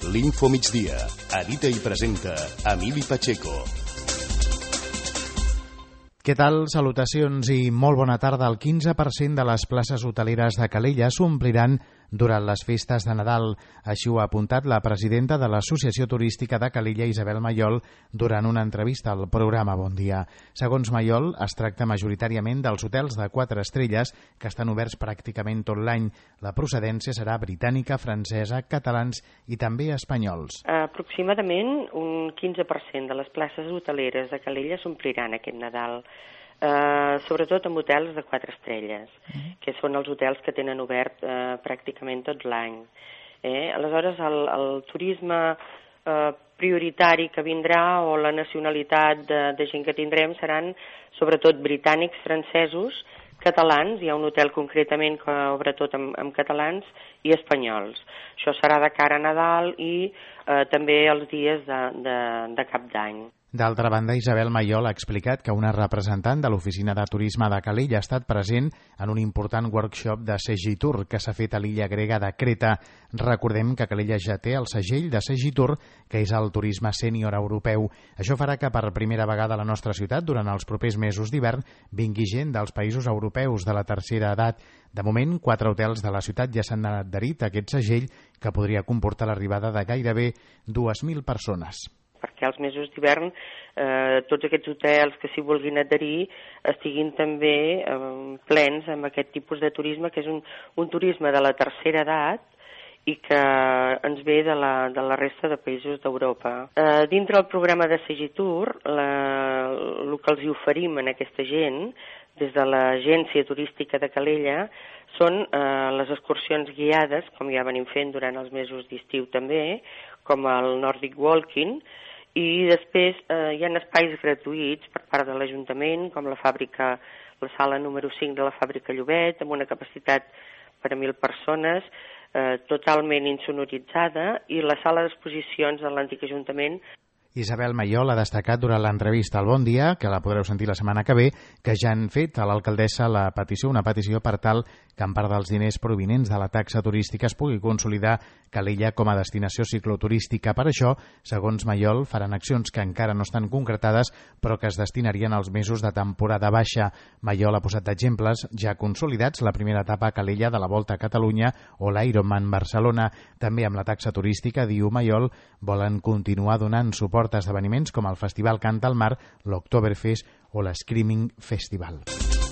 l'Info Migdia. Edita i presenta Emili Pacheco. Què tal? Salutacions i molt bona tarda. El 15% de les places hoteleres de Calella s'ompliran durant les festes de Nadal. Així ho ha apuntat la presidenta de l'Associació Turística de Calella, Isabel Mayol, durant una entrevista al programa Bon Dia. Segons Mayol, es tracta majoritàriament dels hotels de 4 estrelles que estan oberts pràcticament tot l'any. La procedència serà britànica, francesa, catalans i també espanyols. Aproximadament un 15% de les places hoteleres de Calella s'ompliran aquest Nadal. Sobretot amb hotels de 4 estrelles, que són els hotels que tenen obert pràcticament tot l'any. Aleshores, el turisme prioritari que vindrà o la nacionalitat de gent que tindrem seran sobretot britànics, francesos, catalans, hi ha un hotel concretament que obre tot amb catalans, i espanyols. Això serà de cara a Nadal i també els dies de Cap d'Any. D'altra banda, Isabel Mayol ha explicat que una representant de l'Oficina de Turisme de Calella ha estat present en un important workshop de Segitur que s'ha fet a l'illa grega de Creta. Recordem que Calella ja té el segell de Segitur, que és el turisme sènior europeu. Això farà que per primera vegada a la nostra ciutat, durant els propers mesos d'hivern, vingui gent dels països europeus de la tercera edat. De moment, 4 hotels de la ciutat ja s'han adherit a aquest segell, que podria comportar l'arribada de gairebé 2.000 persones. Perquè als mesos d'hivern tots aquests hotels que s'hi vulguin adherir estiguin també plens amb aquest tipus de turisme, que és un turisme de la tercera edat i que ens ve de la resta de països d'Europa. Dintre del programa de Segitur, el que els oferim a aquesta gent, des de l'Agència Turística de Calella, són les excursions guiades, com ja venim fent durant els mesos d'estiu també, com el Nordic Walking, i després hi ha espais gratuïts per part de l'Ajuntament, com la sala número 5 de la fàbrica Llobet, amb una capacitat per a 1.000 persones, totalment insonoritzada, i la sala d'exposicions de l'antic Ajuntament. Isabel Mayol ha destacat durant l'entrevista al Bon Dia, que la podreu sentir la setmana que ve, que ja han fet a l'alcaldessa una petició per tal que en part dels diners provinents de la taxa turística es pugui consolidar Calella com a destinació cicloturística. Per això, segons Mayol, faran accions que encara no estan concretades, però que es destinarien als mesos de temporada baixa. Mayol ha posat d'exemples ja consolidats la primera etapa a Calella de la Volta a Catalunya o l'Ironman Barcelona. També amb la taxa turística, diu Mayol, volen continuar donant suport a esdeveniments com el Festival Canta al Mar, l'Oktoberfest o l'Screaming Festival.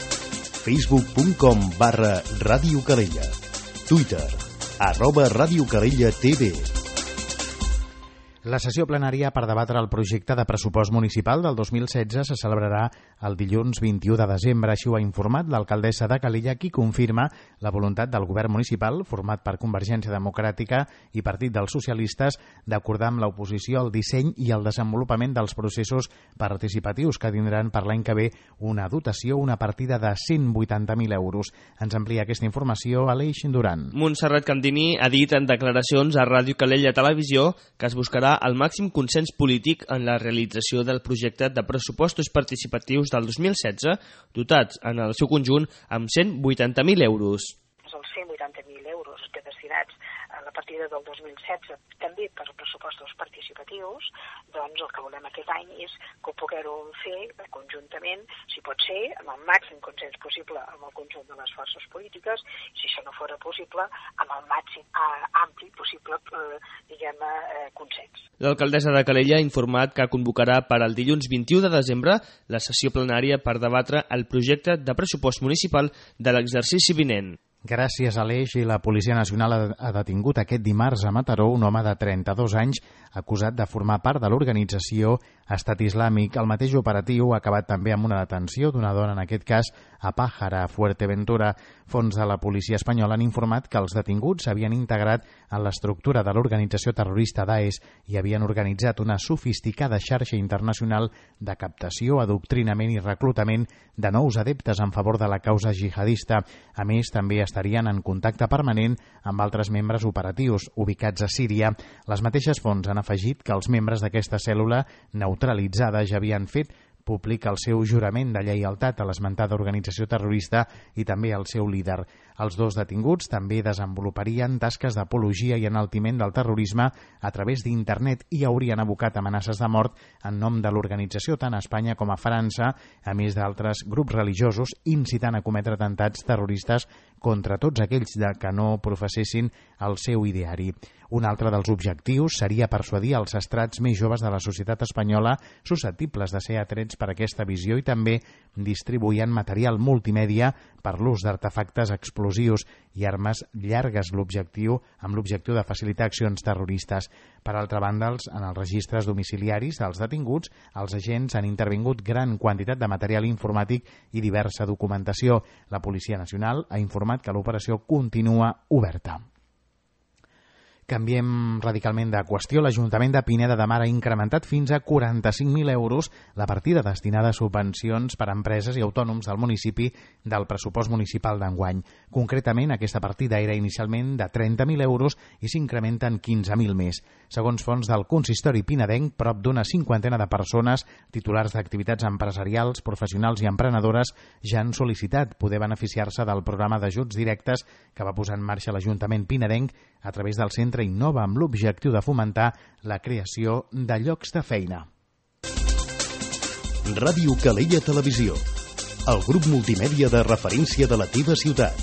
Facebook.com/Ràdio Calella. Twitter @Ràdio Calella TV. La sessió plenària per debatre el projecte de pressupost municipal del 2016 se celebrarà el dilluns 21 de desembre. Així ho ha informat l'alcaldessa de Calella, qui confirma la voluntat del govern municipal, format per Convergència Democràtica i Partit dels Socialistes, d'acordar amb l'oposició el disseny i el desenvolupament dels processos participatius que tindran per l'any que ve una dotació, una partida de 180.000 euros. Ens amplia aquesta informació Aleix Duran. Montserrat Candini ha dit en declaracions a Ràdio Calella Televisió que es buscarà el màxim consens polític en la realització del projecte de pressupostos participatius del 2016, dotats en el seu conjunt amb 180.000 euros. Els 180.000 euros que destinats a la partida del 2016 també per pressupostos participatius, doncs el que volem aquest any és que ho puguem fer conjuntament, si pot ser, amb el màxim consens possible amb el conjunt de les forces polítiques, si això no fora possible, amb el màxim ampli possible, consens. L'alcaldessa de Calella ha informat que convocarà per al dilluns 21 de desembre la sessió plenària per debatre el projecte de pressupost municipal de l'exercici vinent. Gràcies, Aleix. I la Policia Nacional ha detingut aquest dimarts a Mataró un home de 32 anys acusat de formar part de l'organització Estat Islàmic. El mateix operatiu ha acabat també amb una detenció d'una dona, en aquest cas a Pájara, Fuerteventura. Fons de la policia espanyola han informat que els detinguts s'havien integrat en l'estructura de l'organització terrorista Daesh i havien organitzat una sofisticada xarxa internacional de captació, adoctrinament i reclutament de nous adeptes en favor de la causa jihadista. A més, també estarien en contacte permanent amb altres membres operatius ubicats a Síria. Les mateixes fonts han afegit que els membres d'aquesta cèl·lula neutralitzada ja havien fet públic el seu jurament de lleialtat a l'esmentada organització terrorista i també al seu líder. Els dos detinguts també desenvoluparien tasques d'apologia i enaltiment del terrorisme a través d'internet i haurien abocat amenaces de mort en nom de l'organització tant a Espanya com a França, a més d'altres grups religiosos, incitant a cometre atemptats terroristes contra tots aquells que no professessin el seu ideari. Un altre dels objectius seria persuadir els estrats més joves de la societat espanyola susceptibles de ser atrets per aquesta visió i també distribuïen material multimèdia per l'ús d'artefactes explosius i armes llargues amb l'objectiu de facilitar accions terroristes. Per altra banda, en els registres domiciliaris dels detinguts, els agents han intervingut gran quantitat de material informàtic i diversa documentació. La Policia Nacional ha informat que l'operació continua oberta. Canviem radicalment de qüestió. L'Ajuntament de Pineda de Mar ha incrementat fins a 45.000 euros la partida destinada a subvencions per a empreses i autònoms del municipi del pressupost municipal d'enguany. Concretament, aquesta partida era inicialment de 30.000 euros i s'incrementa en 15.000 més. Segons fons del consistori pinedenc, prop d'una cinquantena de persones, titulars d'activitats empresarials, professionals i emprenedores, ja han sol·licitat poder beneficiar-se del programa d'ajuts directes que va posar en marxa l'Ajuntament pinedenc a través del Centre Innova amb l'objectiu de fomentar la creació de llocs de feina. Ràdio Calella Televisió, el grup multimèdia de referència de la teva ciutat.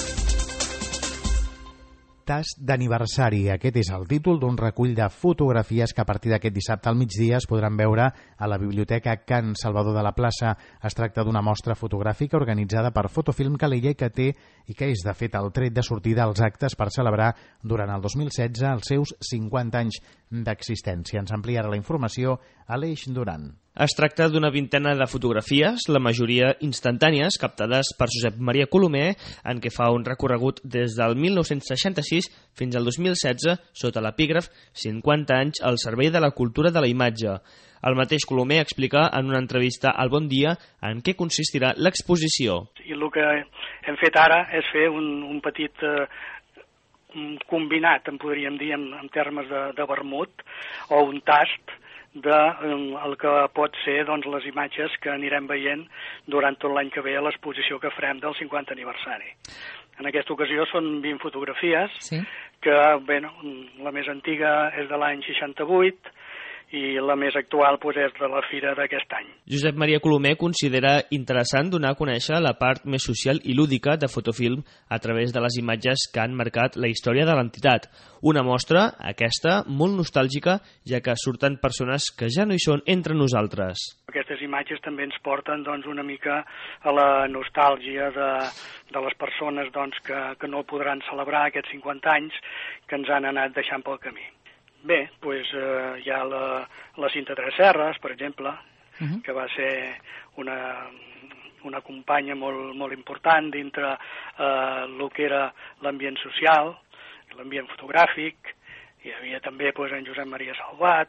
Tast d'aniversari. Aquest és el títol d'un recull de fotografies que a partir d'aquest dissabte al migdia es podran veure a la Biblioteca Can Salvador de la Plaça. Es tracta d'una mostra fotogràfica organitzada per Fotofilm Calella i que és de fet el tret de sortida als actes per celebrar durant el 2016 els seus 50 anys d'existència. Ens ampliarà la informació Aleix Duran. Es tracta d'una vintena de fotografies, la majoria instantànies, captades per Josep Maria Colomer, en què fa un recorregut des del 1966 fins al 2016 sota l'epígraf 50 anys al servei de la cultura de la imatge. El mateix Colomer explica en una entrevista al Bon Dia en què consistirà l'exposició. I el que hem fet ara és fer un petit combinat, en podríem dir, en termes de vermut, o un tast del que pot ser doncs, les imatges que anirem veient durant tot l'any que ve a l'exposició que farem del 50 aniversari. En aquesta ocasió són 20 fotografies, sí, que la més antiga és de l'any 68 i la més actual és de la fira d'aquest any. Josep Maria Colomer considera interessant donar a conèixer la part més social i lúdica de Fotofilm a través de les imatges que han marcat la història de l'entitat. Una mostra, aquesta, molt nostàlgica, ja que surten persones que ja no hi són entre nosaltres. Aquestes imatges també ens porten una mica a la nostàlgia de les persones que no podran celebrar aquests 50 anys que ens han anat deixant pel camí. Bé, hi ha la Cinta Tres Serres, per exemple, que va ser una companya molt important dintre el que era l'ambient social, l'ambient fotogràfic. Hi havia també en Josep Maria Salvat,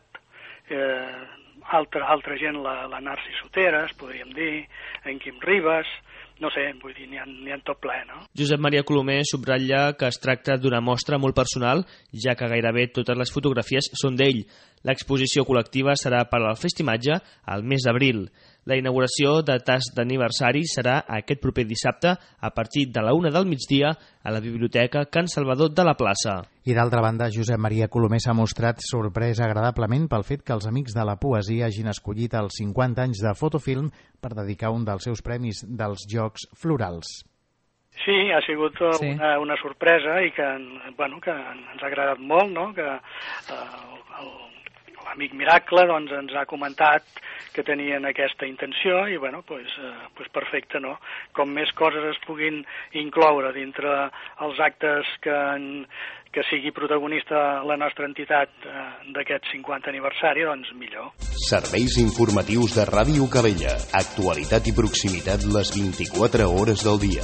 altra gent, la Narci Soteres, podríem dir, en Quim Ribas. No sé, vull dir, n'hi ha tot ple, no? Josep Maria Colomer subratlla que es tracta d'una mostra molt personal, ja que gairebé totes les fotografies són d'ell. L'exposició col·lectiva serà per al Festimatge al mes d'abril. La inauguració de tast d'aniversari serà aquest proper dissabte a partir de la 1 del migdia a la Biblioteca Can Salvador de la Plaça. I d'altra banda, Josep Maria Colomer s'ha mostrat sorprès agradablement pel fet que els Amics de la Poesia hagin escollit els 50 anys de Fotofilm per dedicar un dels seus premis dels Jocs Florals. Sí, ha sigut una sorpresa i que ens ha agradat molt, no? Que l'amic Miracle ens ha comentat que tenien aquesta intenció i perfecte, no? Com més coses es puguin incloure dintre els actes que sigui protagonista la nostra entitat d'aquest 50 aniversari, doncs millor. Serveis informatius de Ràdio Calella. Actualitat i proximitat les 24 hores del dia.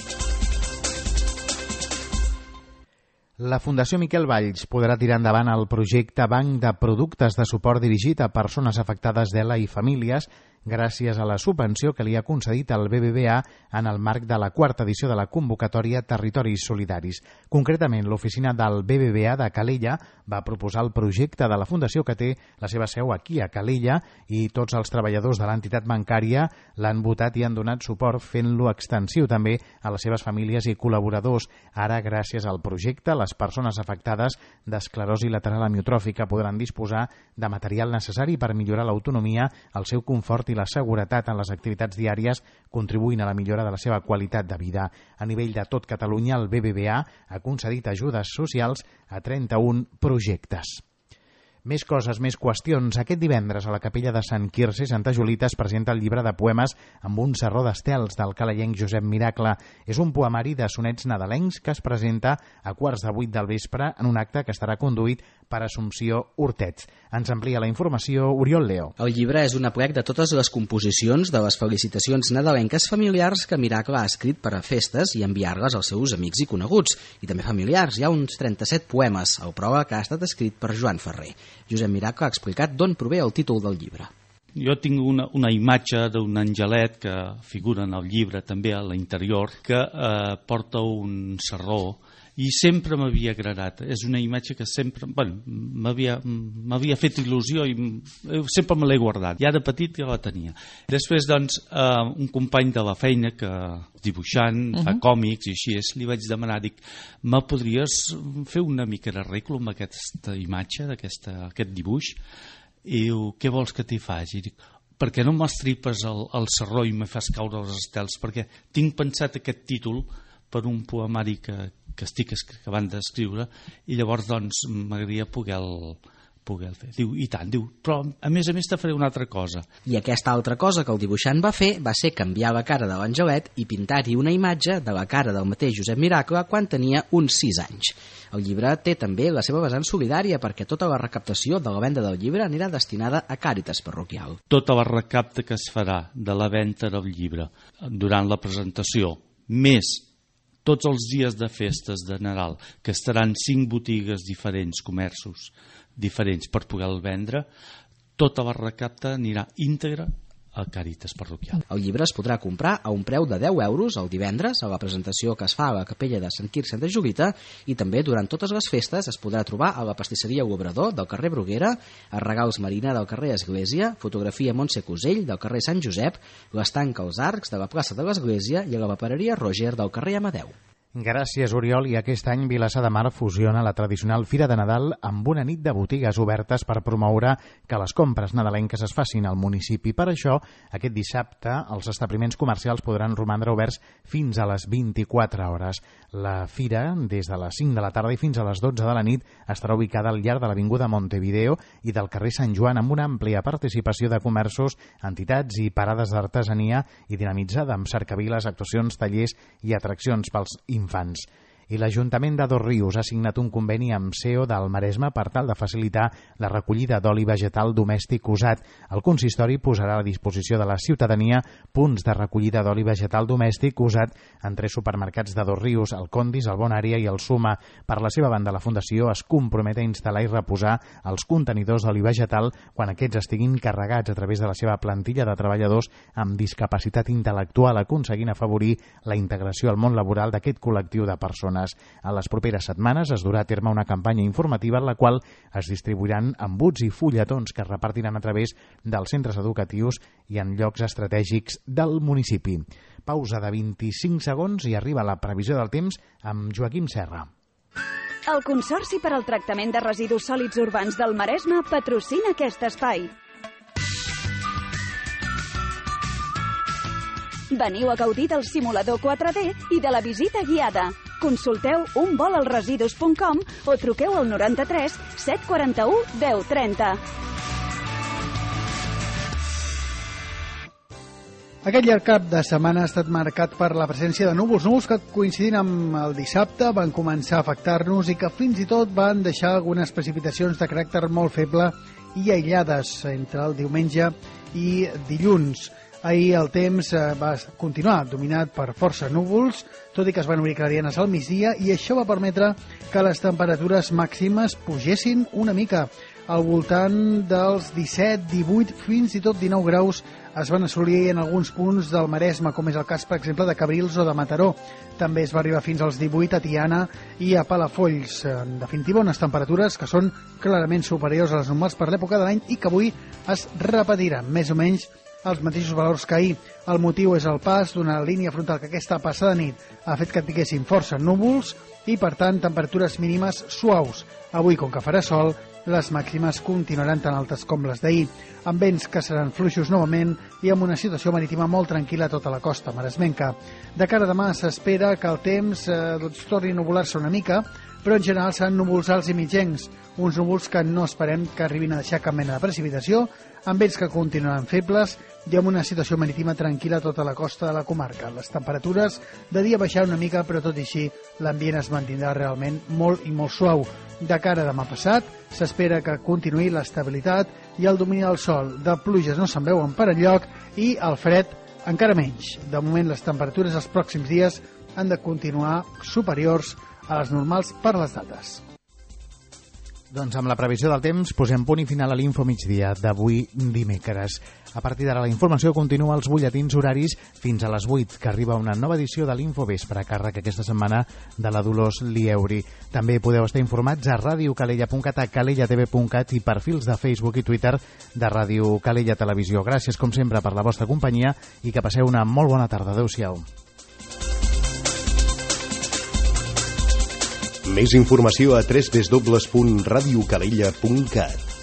La Fundació Miquel Valls podrà tirar endavant el projecte Banc de Productes de Suport dirigit a persones afectades d'ELA i famílies gràcies a la subvenció que li ha concedit el BBVA en el marc de la 4ª edició de la convocatòria Territoris Solidaris. Concretament, l'oficina del BBVA de Calella va proposar el projecte de la fundació que té la seva seu aquí a Calella i tots els treballadors de l'entitat bancària l'han votat i han donat suport fent-lo extensiu també a les seves famílies i col·laboradors. Ara, gràcies al projecte, les persones afectades d'esclerosi lateral amiotròfica podran disposar de material necessari per millorar l'autonomia, el seu confort i la seguretat en les activitats diàries, contribuint a la millora de la seva qualitat de vida. A nivell de tot Catalunya, el BBVA ha concedit ajudes socials a 31 projectes. Més coses, més qüestions. Aquest divendres a la capella de Sant Quirze, Santa Julita, es presenta el llibre de poemes amb un serró d'estels del calellenc Josep Miracle. És un poemari de sonets nadalencs que es presenta a 7:15 del vespre en un acte que estarà conduït per Assumpció Hortets. Ens amplia la informació Oriol Leo. El llibre és un aplec de totes les composicions de les felicitacions nadalenques familiars que Miracle ha escrit per a festes i enviar-les als seus amics i coneguts, i també familiars. Hi ha uns 37 poemes, el prova que ha estat escrit per Joan Ferrer. Josep Miracle ha explicat d'on prové el títol del llibre. Jo tinc una imatge d'un angelet que figura en el llibre també a l'interior, que porta un sarró i sempre m'havia agradat. És una imatge que sempre m'havia fet il·lusió i sempre me l'he guardat. Ja de petit ja la tenia. Després, doncs, un company de la feina que dibuixant, fa còmics i així, li vaig demanar, dic, me podries fer una mica d'arreglo amb aquesta imatge, aquest dibuix? I diu, què vols que t'hi faci? I dic, per què no m'estripes el sarró i me fas caure els estels? Perquè tinc pensat aquest títol per un poemari que estic acabant d'escriure i llavors doncs m'agradaria poder el fer. Diu, i tant, diu, però a més te faré una altra cosa. I aquesta altra cosa que el dibuixant va fer va ser canviar la cara de l'angelet i pintar-hi una imatge de la cara del mateix Josep Miracle quan tenia uns 6 anys. El llibre té també la seva vessant solidària perquè tota la recaptació de la venda del llibre anirà destinada a Càritas Parroquial. Tota la recapta que es farà de la venda del llibre durant la presentació, més tots els dies de festes de Nadal, que estaran 5 botigues diferents, comerços diferents per poder-el vendre, tota la recapta anirà íntegra a Càritas Parroquial. El llibre es podrà comprar a un preu de 10 euros el divendres a la presentació que es fa a la capella de Sant Quirze de Julita, i també durant totes les festes es podrà trobar a la pastisseria Obrador del carrer Bruguera, a Regals Marina del carrer Església, Fotografia Montse Cusell del carrer Sant Josep, l'Estanc als Arcs de la plaça de l'Església i a la papereria Roger del carrer Amadeu. Gràcies, Oriol. I aquest any Vilassar de Mar fusiona la tradicional Fira de Nadal amb una nit de botigues obertes per promoure que les compres nadalenques es facin al municipi. Per això, aquest dissabte, els establiments comercials podran romandre oberts fins a les 24 hores. La fira, des de les 5 de la tarda i fins a les 12 de la nit, estarà ubicada al llarg de l'avinguda Montevideo i del carrer Sant Joan, amb una àmplia participació de comerços, entitats i parades d'artesania i dinamitzada amb cercaviles, actuacions, tallers i atraccions pels infants. I l'Ajuntament de Dosrius ha signat un conveni amb CEO del Maresme per tal de facilitar la recollida d'oli vegetal domèstic usat. El consistori posarà a la disposició de la ciutadania punts de recollida d'oli vegetal domèstic usat en 3 supermercats de Dosrius, el Condis, el Bonària i el Suma. Per la seva banda, la Fundació es compromet a instal·lar i reposar els contenidors d'oli vegetal quan aquests estiguin carregats a través de la seva plantilla de treballadors amb discapacitat intel·lectual, aconseguint afavorir la integració al món laboral d'aquest col·lectiu de persones. A les properes setmanes es durà a terme una campanya informativa en la qual es distribuiran embuts i fulletons que es repartiran a través dels centres educatius i en llocs estratègics del municipi. Pausa de 25 segons i arriba la previsió del temps amb Joaquim Serra. El Consorci per al Tractament de Residus Sòlids Urbans del Maresme patrocina aquest espai. Veniu a gaudir del simulador 4D i de la visita guiada. Consulteu unvolalresidus.com o truqueu al 93 741 1030. Aquest llarg cap de setmana ha estat marcat per la presència de núvols que coincidint amb el dissabte van començar a afectar-nos i que fins i tot van deixar algunes precipitacions de caràcter molt feble i aïllades entre el diumenge i dilluns. Ahir el temps va continuar dominat per força núvols, tot i que es van obrir clarianes al migdia, i això va permetre que les temperatures màximes pugessin una mica. al voltant dels 17, 18, fins i tot 19 graus es van assolir en alguns punts del Maresme, com és el cas, per exemple, de Cabrils o de Mataró. També es va arribar fins als 18 a Tiana i a Palafolls. En definitiva, unes temperatures que són clarament superiors a les normals per l'època de l'any i que avui es repetiran més o menys els mateixos valors que ahir. El motiu és el pas d'una línia frontal que aquesta passada nit ha fet que tinguessin força núvols i, per tant, temperatures mínimes suaus. Avui, com que farà sol, les màximes continuaran tan altes com les d'ahir, amb vents que seran fluixos novament i amb una situació marítima molt tranquil·la a tota la costa maresmenca. De cara a demà s'espera que el temps torni a nuvolar-se una mica, però en general seran núvols alts i mitjans, uns núvols que no esperem que arribin a deixar cap mena de precipitació, amb vents que continuaran febles i amb una situació marítima tranquil·la a tota la costa de la comarca. Les temperatures de dia baixaran una mica, però tot i així l'ambient es mantindrà realment molt i molt suau. De cara a demà passat s'espera que continuï l'estabilitat i el domini del sol. De pluges no se'n veuen per enlloc i el fred encara menys. De moment les temperatures els pròxims dies han de continuar superiors a les normals per les dates. Doncs amb la previsió del temps posem punt i final a l'Info Migdia d'avui dimecres. A partir d'ara la informació continua als butlletins horaris fins a les 8, que arriba una nova edició de l'Info Vespre, càrrec aquesta setmana de la Dolors Lieuri. També podeu estar informats a radiocalella.cat, a calellatv.cat i perfils de Facebook i Twitter de Ràdio Calella Televisió. Gràcies, com sempre, per la vostra companyia i que passeu una molt bona tarda. Adéu-siau. Més informació a www.radiocalella.cat.